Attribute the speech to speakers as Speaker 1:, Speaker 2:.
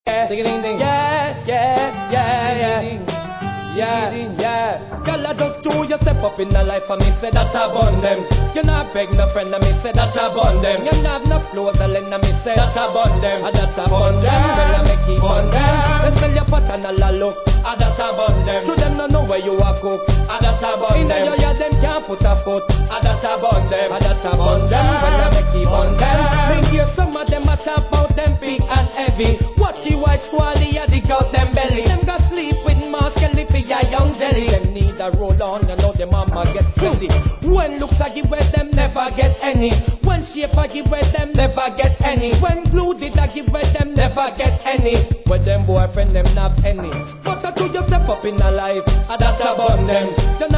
Speaker 1: Girl, I just chew you step up in the life and me say that I bun them. You not beg no friend and me say that I bun them. You not have no clothes and lend and me say that I bun them. And that I bun them, well I make it bun them. Me smell your pattern and a look, and that I bun them. Should them not know where you are cook, and that I bun them. In your yard them can't put a foot, and that I bun them. And that I bun them, well I make it bun them. Me hear some of them a talk about them big and heavy. Watch the white squally a dig out them belly. Them go sleep with mask and lippy a young jelly. Them need a roll on, you know the mama get sweaty. When looks I give where them never get any. When shape I give where them never get any. When glue did I give where them never get any. When them boyfriend them not any. But I do you step up in a life, and that I bun them. You